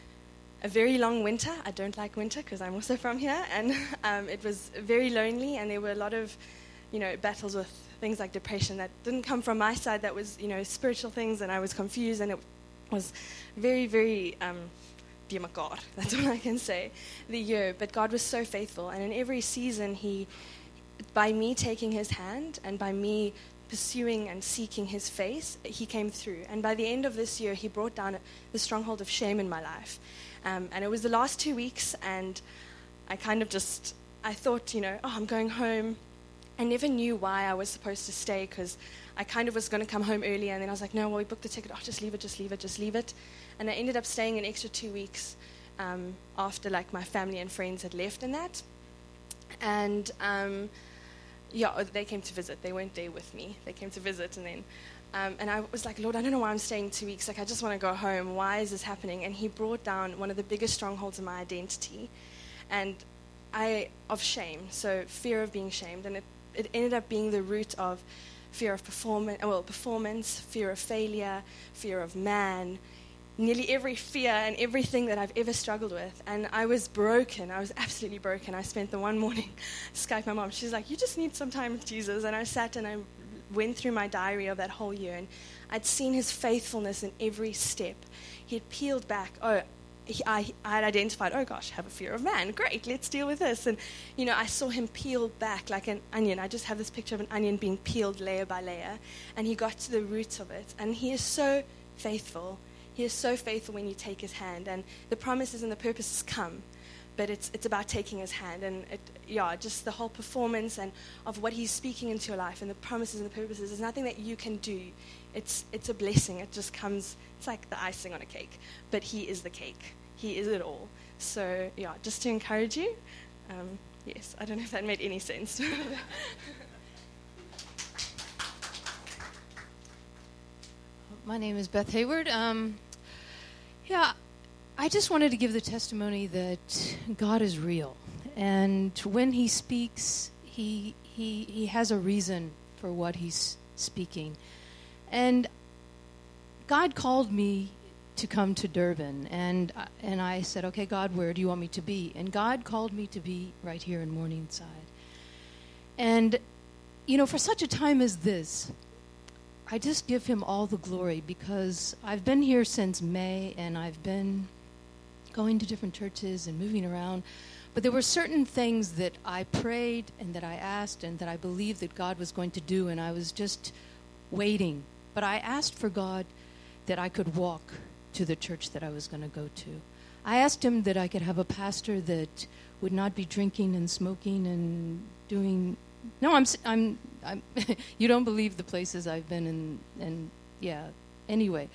F: a very long winter. I don't like winter because I'm also from here. And um, it was very lonely, and there were a lot of, you know, battles with things like depression that didn't come from my side. That was, you know, spiritual things, and I was confused, and it was very, very, um, dear my God, that's all I can say, the year. But God was so faithful, and in every season, He, by me taking His hand and by me pursuing and seeking His face, He came through. And by the end of this year, He brought down the stronghold of shame in my life. Um, and it was the last two weeks, and I kind of just, I thought, you know, oh, I'm going home. I never knew why I was supposed to stay, because I kind of was going to come home earlier, and then I was like, no, well, we booked the ticket. Oh, just leave it, just leave it, just leave it. And I ended up staying an extra two weeks um, after, like, my family and friends had left and that. And um yeah, they came to visit. They weren't there with me. They came to visit, and then, um, and I was like, Lord, I don't know why I'm staying two weeks. Like, I just want to go home. Why is this happening? And He brought down one of the biggest strongholds of my identity, and I of shame. So fear of being shamed, and it, it ended up being the root of fear of performance. Well, performance, fear of failure, fear of man. Nearly every fear and everything that I've ever struggled with. And I was broken. I was absolutely broken. I spent the one morning, Skype my mom. She's like, you just need some time with Jesus. And I sat and I went through my diary of that whole year. And I'd seen His faithfulness in every step. He had peeled back. Oh, he, I, I had identified, oh gosh, I have a fear of man. Great, let's deal with this. And, you know, I saw Him peel back like an onion. I just have this picture of an onion being peeled layer by layer. And He got to the roots of it. And He is so faithful. He is so faithful when you take His hand, and the promises and the purposes come, but it's it's about taking His hand, and it, yeah, just the whole performance and of what He's speaking into your life and the promises and the purposes is nothing that you can do. It's it's a blessing. It just comes. It's like the icing on a cake, but He is the cake. He is it all. So yeah, just to encourage you. Um, yes, I don't know if that made any sense.
G: My name is Beth Hayward. Um, yeah, I just wanted to give the testimony that God is real, and when He speaks, He He He has a reason for what He's speaking. And God called me to come to Durban, and uh, and I said, okay, God, where do you want me to be? And God called me to be right here in Morningside. And, you know, for such a time as this, I just give him all the glory, because I've been here since May, and I've been going to different churches and moving around. But there were certain things that I prayed and that I asked and that I believed that God was going to do, and I was just waiting. But I asked for God that I could walk to the church that I was going to go to. I asked him that I could have a pastor that would not be drinking and smoking and doing... No, I'm... I'm, I'm you don't believe the places I've been in, and yeah, anyway.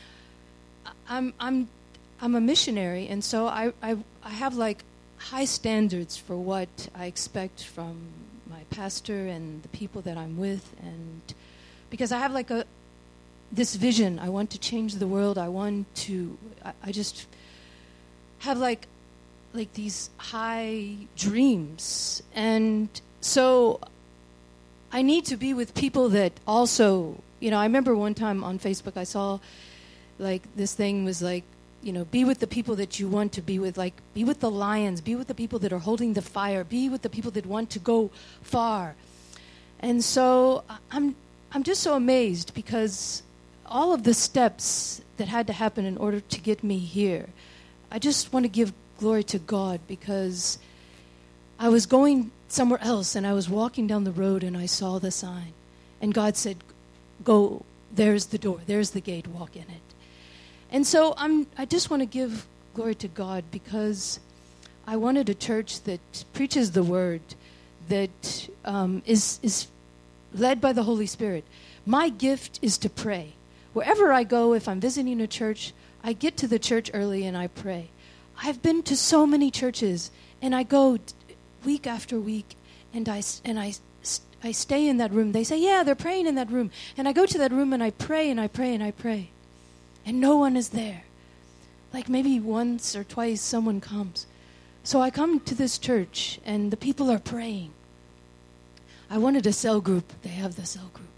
G: I'm I'm I'm a missionary, and so I, I I have like high standards for what I expect from my pastor and the people that I'm with, and because I have like a this vision. I want to change the world. I want to I, I just have like like these high dreams, and so I need to be with people that also, you know, I remember one time on Facebook I saw like this thing was like, you know, be with the people that you want to be with, like be with the lions, be with the people that are holding the fire, be with the people that want to go far. And so I'm I'm just so amazed, because all of the steps that had to happen in order to get me here, I just want to give glory to God, because I was going somewhere else and I was walking down the road and I saw the sign, and God said, go, there's the door, there's the gate, walk in it. And so I'm I just want to give glory to God, because I wanted a church that preaches the word, that um, is is led by the Holy Spirit. My gift is to pray. Wherever I go, if I'm visiting a church, I get to the church early and I pray. I've been to so many churches, and I go week after week, and I, and I, I stay in that room. They say, yeah, they're praying in that room. And I go to that room and I pray and I pray and I pray. And no one is there. Like maybe once or twice someone comes. So I come to this church and the people are praying. I wanted a cell group. They have the cell group.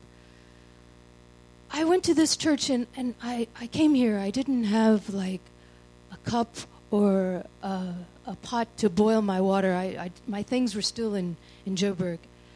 G: I went to this church and, and I, I came here. I didn't have like a cup or a, a pot to boil my water. I, I my things were still in, in Joburg.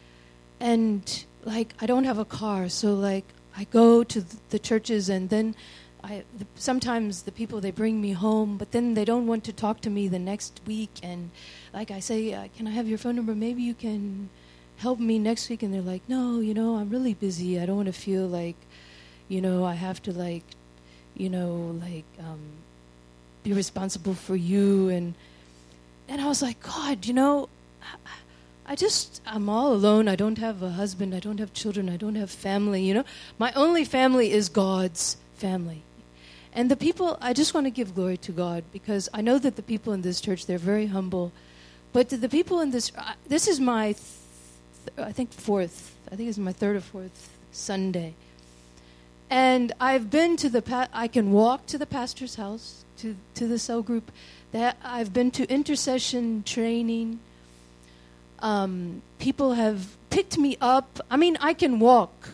G: And like I don't have a car, so like I go to the, the churches, and then I the, sometimes the people, they bring me home, but then they don't want to talk to me the next week. And like I say, uh, can I have your phone number? Maybe you can help me next week. And they're like, no, you know, I'm really busy. I don't want to feel like, you know, I have to like, you know, like um, be responsible for you. And and I was like, God, you know, I, I just, I'm all alone. I don't have a husband. I don't have children. I don't have family, you know. My only family is God's family. And the people, I just want to give glory to God, because I know that the people in this church, they're very humble. But the people in this, uh, this is my, th- I think fourth, I think it's my third or fourth Sunday. And I've been to the, pa- I can walk to the pastor's house, to, to the cell group. That I've been to intercession training. Um, people have picked me up. I mean, I can walk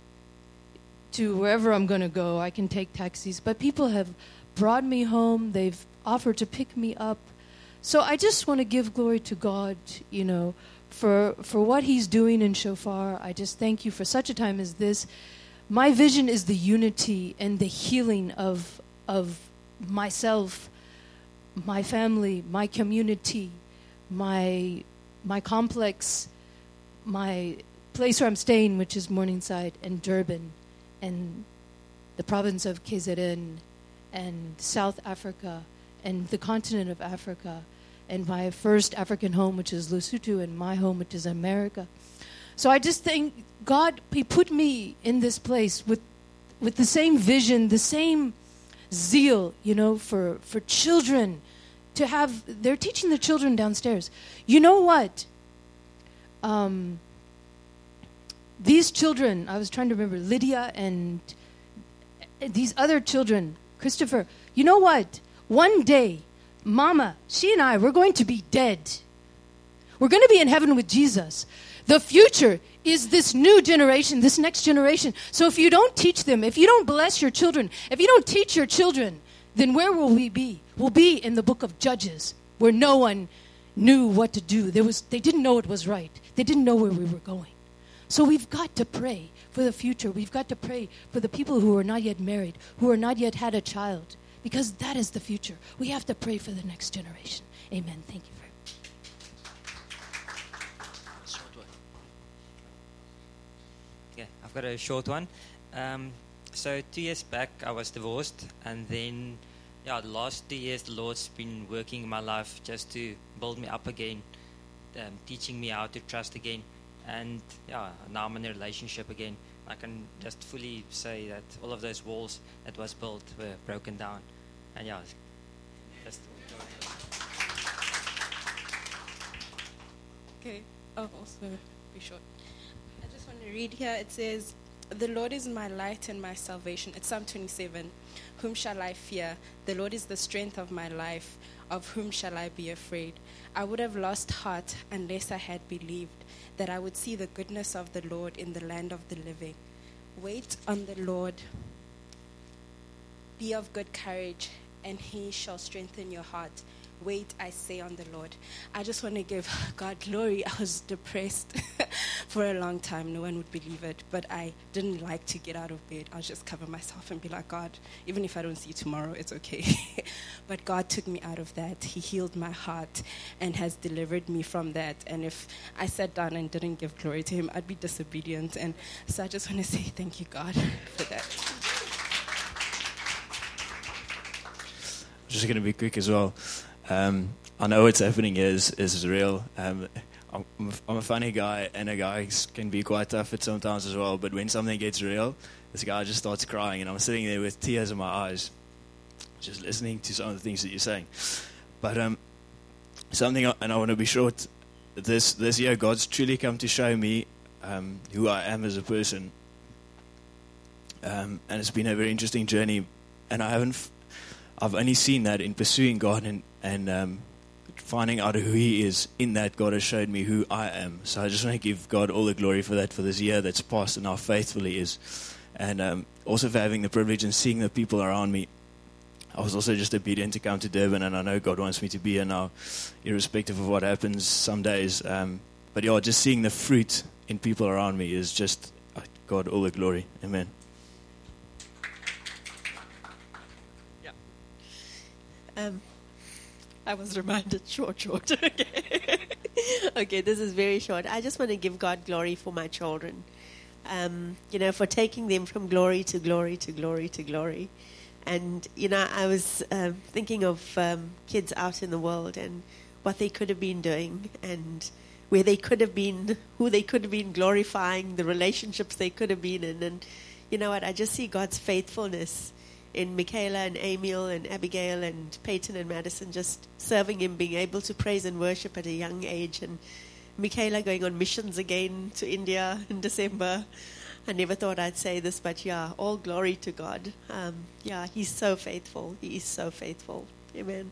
G: to wherever I'm going to go. I can take taxis. But people have brought me home. They've offered to pick me up. So I just want to give glory to God, you know, for for what he's doing in Shofar. I just thank you for such a time as this. My vision is the unity and the healing of of myself, my family, my community, my my complex, my place where I'm staying, which is Morningside, and Durban, and the province of K Z N, and South Africa, and the continent of Africa, and my first African home, which is Lesotho, and my home, which is America. So I just think God, he put me in this place with with the same vision, the same zeal, you know, for, for children to have, they're teaching the children downstairs. You know what? Um, these children, I was trying to remember, Lydia and these other children, Christopher, you know what? One day, Mama, she and I, we're going to be dead. We're going to be in heaven with Jesus. The future is this new generation, this next generation. So if you don't teach them, if you don't bless your children, if you don't teach your children, then where will we be? We'll be in the book of Judges, where no one knew what to do. There was, they didn't know it was right. They didn't know where we were going. So we've got to pray for the future. We've got to pray for the people who are not yet married, who are not yet had a child, because that is the future. We have to pray for the next generation. Amen. Thank you very much.
H: Yeah, I've got a short one. Um, so two years back, I was divorced, and then, yeah, the last two years, the Lord's been working in my life just to build me up again, um, teaching me how to trust again. And yeah, now I'm in a relationship again. I can just fully say that all of those walls that was built were broken down. And yeah, just
I: okay. I'll also be short. I just want to read here. It says, "The Lord is my light and my salvation." It's Psalm twenty-seven. "Whom shall I fear? The Lord is the strength of my life. Of whom shall I be afraid? I would have lost heart unless I had believed that I would see the goodness of the Lord in the land of the living. Wait on the Lord. Be of good courage, and he shall strengthen your heart. Wait, I say, on the Lord." I just want to give God glory. I was depressed for a long time. No one would believe it. But I didn't like to get out of bed. I'll just cover myself and be like, "God, even if I don't see you tomorrow, it's okay." But God took me out of that. He healed my heart and has delivered me from that. And if I sat down and didn't give glory to him, I'd be disobedient. And so I just want to say thank you, God, for that.
J: Just going to be quick as well. Um, I know what's happening is is real. Um, I'm, I'm a funny guy, and a guy can be quite tough at sometimes as well. But when something gets real, this guy just starts crying, and I'm sitting there with tears in my eyes, just listening to some of the things that you're saying. But um, something, and I want to be short. This this year, God's truly come to show me um, who I am as a person, um, and it's been a very interesting journey. And I haven't. F- I've only seen that in pursuing God and, and um, finding out who He is. In that, God has showed me who I am. So I just want to give God all the glory for that, for this year that's passed and how faithful He is. And um, also for having the privilege and seeing the people around me. I was also just obedient to come to Durban, and I know God wants me to be here now, irrespective of what happens some days. Um, but yeah, just seeing the fruit in people around me is just, uh, God, all the glory. Amen.
K: Um, I was reminded, short, short. Okay. Okay, this is very short. I just want to give God glory for my children. Um, you know, for taking them from glory to glory to glory to glory. And, you know, I was um, thinking of um, kids out in the world and what they could have been doing and where they could have been, who they could have been glorifying, the relationships they could have been in. And, you know what, I just see God's faithfulness in Michaela and Emil and Abigail and Peyton and Madison, just serving Him, being able to praise and worship at a young age. And Michaela going on missions again to India in December. I never thought I'd say this, but yeah, all glory to God. Um, yeah, He's so faithful. He is so faithful. Amen.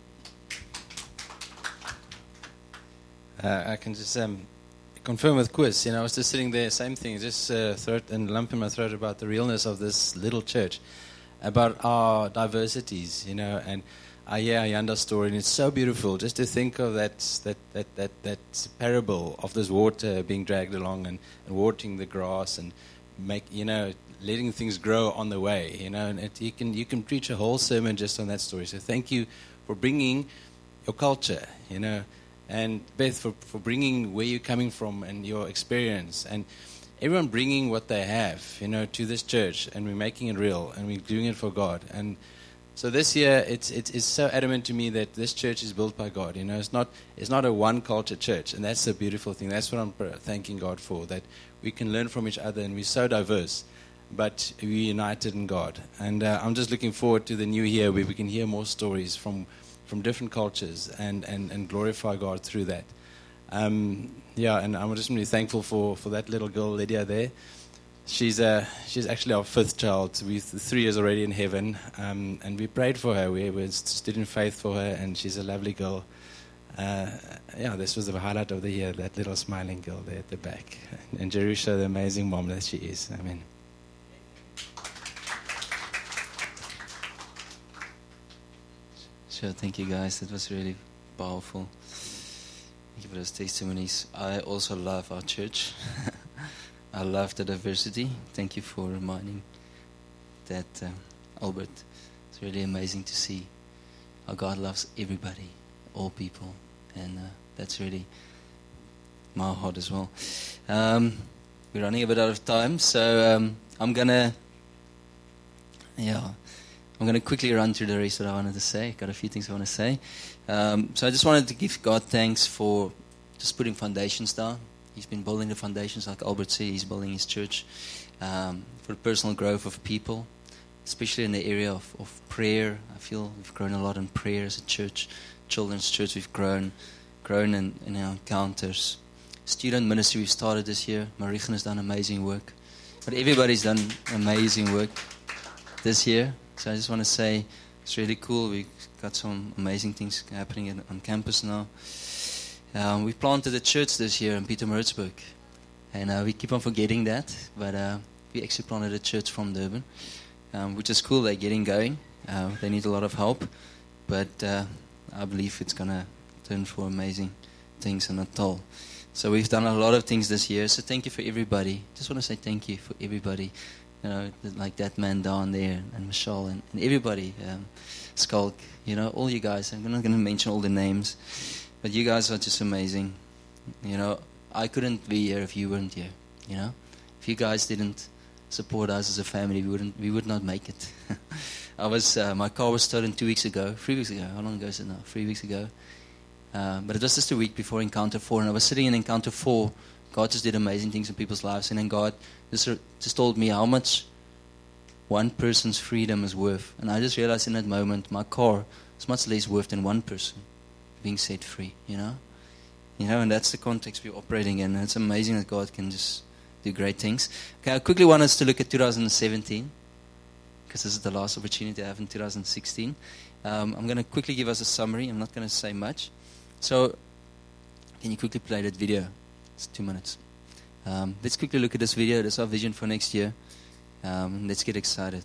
L: Uh, I can just um, confirm with Quiz. You know, I was just sitting there, same thing, just uh, throat and lump in my throat about the realness of this little church, about our diversities, you know, and I hear Ayanda's story, and it's so beautiful just to think of that that that that, that parable of this water being dragged along and, and watering the grass and make, you know, letting things grow on the way, you know, and it, you can you can preach a whole sermon just on that story. So thank you for bringing your culture, you know, and Beth for for bringing where you're coming from and your experience, and everyone bringing what they have, you know, to this church, and we're making it real, and we're doing it for God. And so this year, it's, it's it's so adamant to me that this church is built by God. You know, it's not it's not a one culture church, and that's the beautiful thing. That's what I'm thanking God for, that we can learn from each other, and we're so diverse, but we're united in God. And uh, I'm just looking forward to the new year where we can hear more stories from from different cultures and and, and glorify God through that. Um, yeah, and I'm just really thankful for, for that little girl, Lydia, there. She's uh, she's actually our fifth child. We're three years already in heaven, um, and we prayed for her. We, we stood in faith for her, and she's a lovely girl. uh, yeah, this was the highlight of the year, that little smiling girl there at the back. And Jerusha, the amazing mom that she is. I mean,
A: Sure, thank you guys. That was really powerful. Thank you for those testimonies. I also love our church. I love the diversity. Thank you for reminding that, uh, Albert. It's really amazing to see how God loves everybody, all people, and uh, that's really my heart as well. Um, we're running a bit out of time, so um, I'm gonna, yeah, I'm gonna quickly run through the rest that I wanted to say. Got a few things I want to say. Um, so I just wanted to give God thanks for just putting foundations down. He's been building the foundations, like Albert said. He's building his church um, for the personal growth of people, especially in the area of, of prayer. I feel we've grown a lot in prayer as a church. Children's church, we've grown grown in, in our encounters. Student ministry we've started this year. Marichen has done amazing work. But everybody's done amazing work this year. So I just want to say it's really cool. We've got some amazing things happening in, on campus now. Um, we planted a church this year in Pietermaritzburg. And uh, we keep on forgetting that. But uh, we actually planted a church from Durban. Um, which is cool. They're getting going. Uh, they need a lot of help, but uh, I believe it's going to turn for amazing things in Natal. So we've done a lot of things this year. So thank you for everybody. Just want to say thank you for everybody. You know, like that man down there, and Michelle, and, and everybody. Um, Skulk, you know, all you guys. I'm not going to mention all the names, but you guys are just amazing. You know, I couldn't be here if you weren't here. You know, if you guys didn't support us as a family, we wouldn't, we would not make it. I was, uh, my car was stolen two weeks ago, three weeks ago. How long ago is it now? Three weeks ago. Uh, but it was just a week before Encounter Four, and I was sitting in Encounter Four. God just did amazing things in people's lives, and then God just just told me how much one person's freedom is worth. And I just realized in that moment, my car is much less worth than one person being set free. You know, you know, and that's the context we're operating in. And it's amazing that God can just do great things. Okay, I quickly want us to look at two thousand seventeen, because this is the last opportunity I have in two thousand sixteen. Um, I'm going to quickly give us a summary. I'm not going to say much. So, can you quickly play that video? It's two minutes. Um, let's quickly look at this video. That's our vision for next year. Um, let's get excited.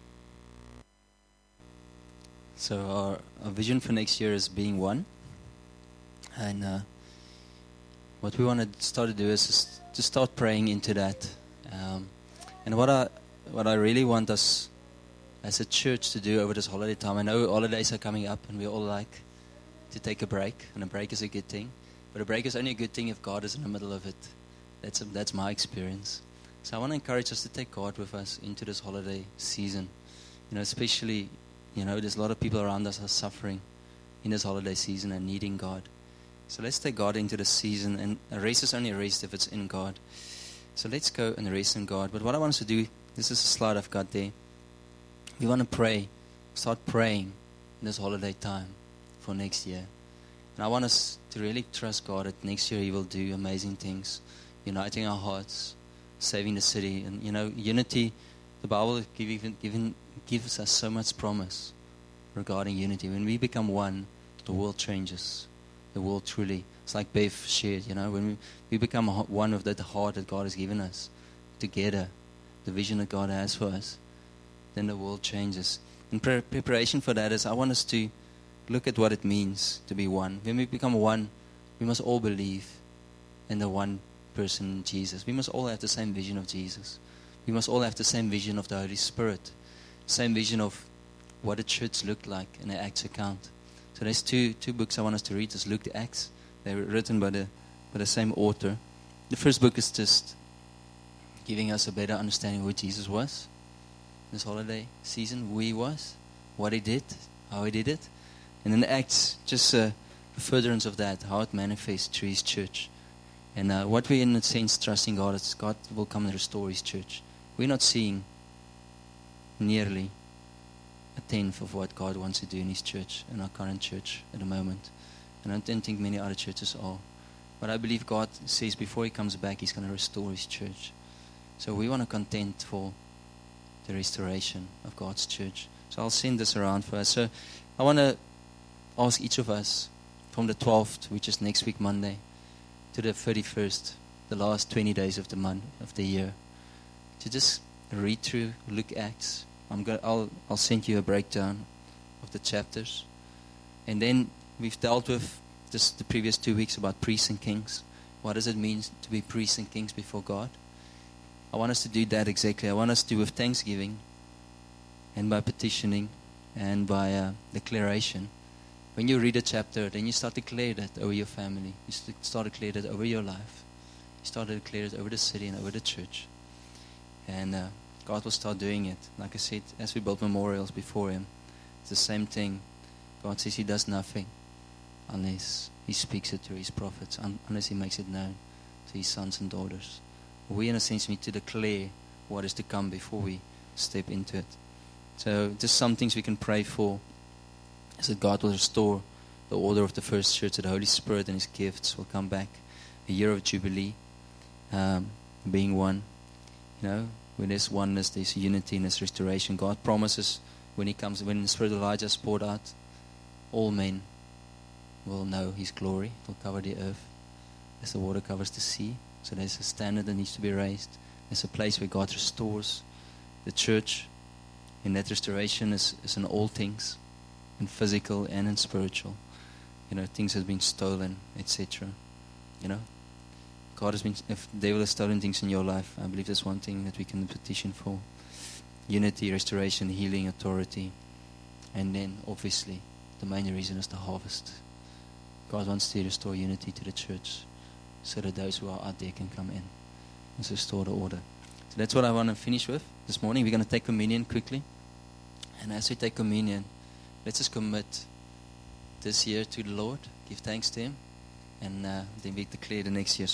A: So, our, our vision for next year is being one. And uh, what we want to start to do is just to start praying into that. Um, and what I what I really want us as a church to do over this holiday time, I know holidays are coming up and we all like to take a break, and a break is a good thing. But a break is only a good thing if God is in the middle of it. That's a, that's my experience. So I want to encourage us to take God with us into this holiday season. You know, especially, you know, there's a lot of people around us are suffering in this holiday season and needing God. So let's take God into the season, and a race is only a race if it's in God. So let's go and race in God. But what I want us to do, this is a slide I've got there. We want to pray, start praying in this holiday time for next year. And I want us to really trust God that next year He will do amazing things, uniting our hearts, saving the city. And, you know, unity, the Bible give, even, given, gives us so much promise regarding unity. When we become one, the world changes. The world truly, it's like Bev shared, you know, when we, we become one of that heart that God has given us, together, the vision that God has for us, then the world changes. In pre- preparation for that is I want us to look at what it means to be one. When we become one, we must all believe in the one person, Jesus. We must all have the same vision of Jesus. We must all have the same vision of the Holy Spirit, same vision of what a church looked like in the Acts account. So there's two two books I want us to read. It's Luke, the Acts. They were written by the by the same author. The first book is just giving us a better understanding of who Jesus was this holiday season, who He was, what He did, how He did it. And then the Acts, just a furtherance of that, how it manifests through His church. And uh, what we in a sense trusting God is God will come and restore His church. We're not seeing nearly a tenth of what God wants to do in His church, in our current church at the moment. And I don't think many other churches are. But I believe God says before He comes back, He's going to restore His church. So we want to contend for the restoration of God's church. So I'll send this around for us. So I want to ask each of us from the twelfth, which is next week Monday, to the thirty-first, the last twenty days of the month, of the year, to just read through Luke Acts. I'm going I'll I'll send you a breakdown of the chapters. And then we've dealt with just the previous two weeks about priests and kings. What does it mean to be priests and kings before God? I want us to do that exactly. I want us to, with thanksgiving and by petitioning and by uh, declaration, when you read a chapter, then you start to declare that over your family. You start to declare that over your life. You start to declare it over the city and over the church. And uh, God will start doing it. Like I said, as we build memorials before Him, it's the same thing. God says He does nothing unless He speaks it through His prophets, un- unless He makes it known to His sons and daughters. We, in a sense, need to declare what is to come before we step into it. So, just some things we can pray for is that God will restore the order of the first church, that the Holy Spirit and His gifts will come back. A year of Jubilee, um, being one. You know, when there's oneness, there's unity and there's restoration. God promises when He comes, when the Spirit of Elijah is poured out, all men will know His glory. It will cover the earth as the water covers the sea. So there's a standard that needs to be raised. There's a place where God restores the church. And that restoration is, is in all things, in physical and in spiritual. You know, things have been stolen, et cetera. You know, God has been, if the devil has stolen things in your life, I believe that's one thing that we can petition for. Unity, restoration, healing, authority. And then, obviously, the main reason is the harvest. God wants to restore unity to the church so that those who are out there can come in and restore the order. So that's what I want to finish with this morning. We're going to take communion quickly. And as we take communion, let's just commit this year to the Lord, give thanks to Him, and uh, then we declare the next year.